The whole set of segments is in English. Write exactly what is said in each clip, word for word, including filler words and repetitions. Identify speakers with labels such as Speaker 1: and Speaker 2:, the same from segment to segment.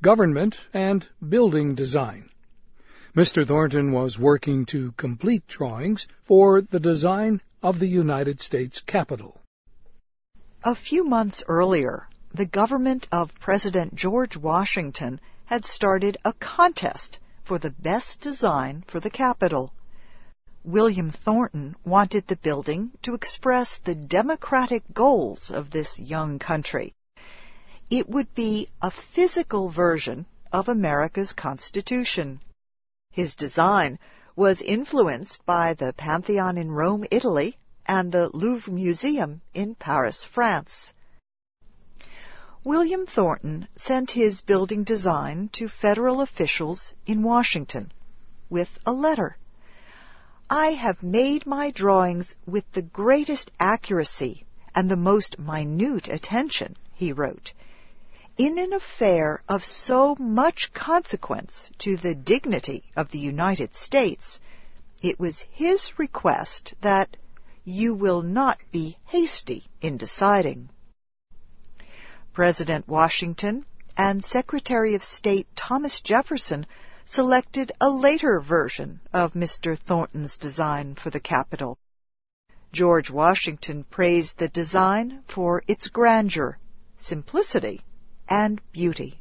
Speaker 1: government, and building design. Mister Thornton was working to complete drawings for the design of the United States Capitol.
Speaker 2: A few months earlier, the government of President George Washington had started a contest for the best design for the Capitol. William Thornton wanted the building to express the democratic goals of this young country. It would be a physical version of America's Constitution. His design was influenced by the Pantheon in Rome, Italy, and the Louvre Museum in Paris, France. William Thornton sent his building design to federal officials in Washington with a letter. "I have made my drawings with the greatest accuracy and the most minute attention," he wrote. "In an affair of so much consequence to the dignity of the United States, it was his request that you will not be hasty in deciding." President Washington and Secretary of State Thomas Jefferson selected a later version of Mister Thornton's design for the Capitol. George Washington praised the design for its grandeur, simplicity, and beauty.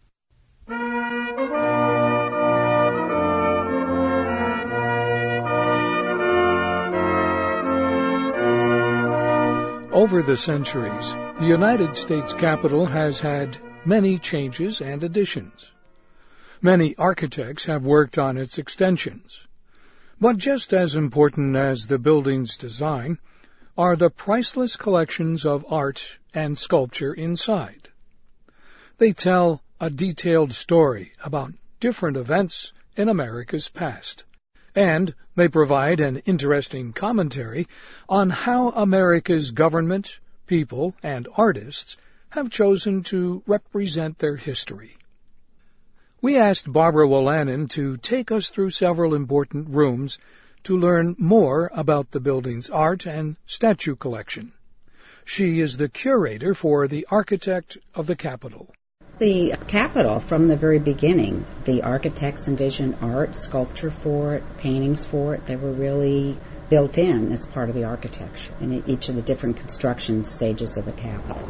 Speaker 1: Over the centuries, the United States Capitol has had many changes and additions. Many architects have worked on its extensions. But just as important as the building's design are the priceless collections of art and sculpture inside. They tell a detailed story about different events in America's past, and they provide an interesting commentary on how America's government, people, and artists have chosen to represent their history. We asked Barbara Wolanin to take us through several important rooms to learn more about the building's art and statue collection. She is the curator for the architect of the Capitol.
Speaker 3: The Capitol, from the very beginning, the architects envisioned art, sculpture for it, paintings for it. They were really built in as part of the architecture in each of the different construction stages of the Capitol.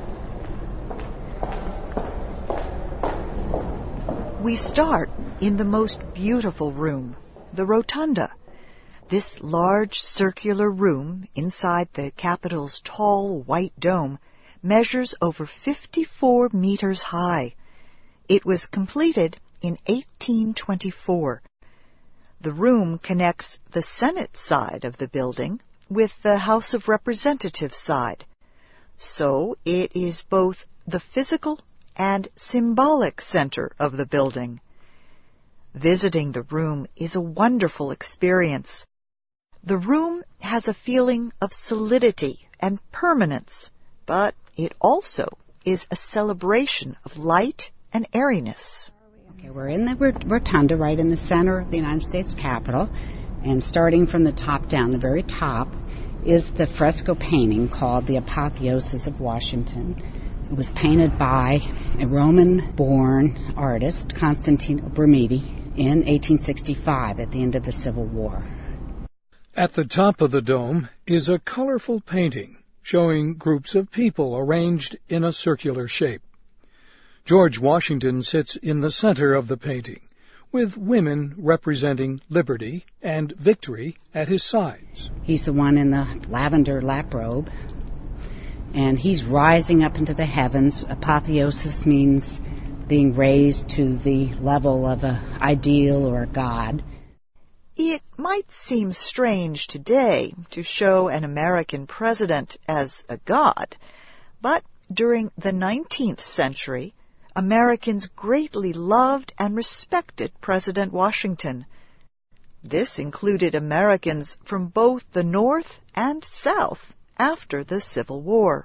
Speaker 2: We start in the most beautiful room, the Rotunda. This large circular room inside the Capitol's tall white dome measures over fifty-four meters high. It was completed in eighteen twenty-four. The room connects the Senate side of the building with the House of Representatives side. So it is both the physical and symbolic center of the building. Visiting the room is a wonderful experience. The room has a feeling of solidity and permanence, but it also is a celebration of light and airiness.
Speaker 3: Okay, we're in the rotunda right in the center of the United States Capitol, and starting from the top down, the very top, is the fresco painting called The Apotheosis of Washington. It was painted by a Roman-born artist, Constantine Brumidi, in eighteen sixty-five at the end of the Civil War.
Speaker 1: At the top of the dome is a colorful painting showing groups of people arranged in a circular shape. George Washington sits in the center of the painting, with women representing liberty and victory at his sides.
Speaker 3: He's the one in the lavender lap robe, and he's rising up into the heavens. Apotheosis means being raised to the level of an ideal or a god.
Speaker 2: It might seem strange today to show an American president as a god, but during the nineteenth century, Americans greatly loved and respected President Washington. This included Americans from both the North and South after the Civil War.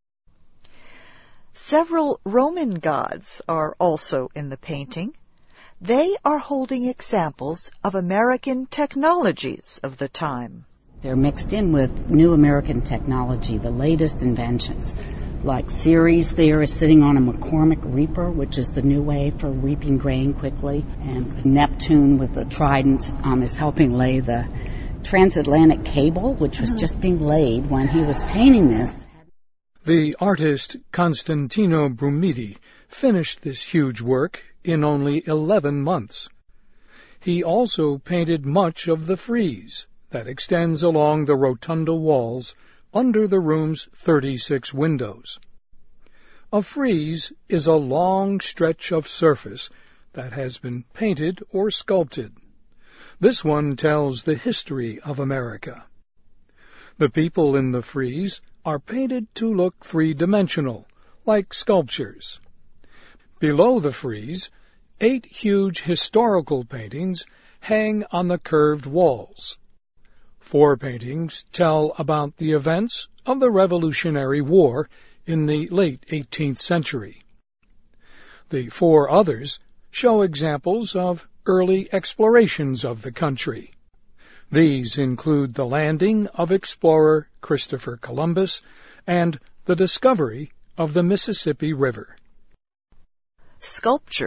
Speaker 2: Several Roman gods are also in the painting. They are holding examples of American technologies of the time.
Speaker 3: They're mixed in with new American technology, the latest inventions. like Ceres there is sitting on a McCormick reaper, which is the new way for reaping grain quickly. And Neptune with the trident um, is helping lay the transatlantic cable, which was just being laid when he was painting this.
Speaker 1: The artist Constantino Brumidi finished this huge work in only eleven months. He also painted much of the frieze that extends along the rotunda walls under the room's thirty-six windows. A frieze is a long stretch of surface that has been painted or sculpted. This one tells the history of America. The people in the frieze are painted to look three-dimensional, like sculptures. Below the frieze, eight huge historical paintings hang on the curved walls. Four paintings tell about the events of the Revolutionary War in the late eighteenth century. The four others show examples of early explorations of the country. These include the landing of explorer Christopher Columbus and the discovery of the Mississippi River.
Speaker 2: Sculpture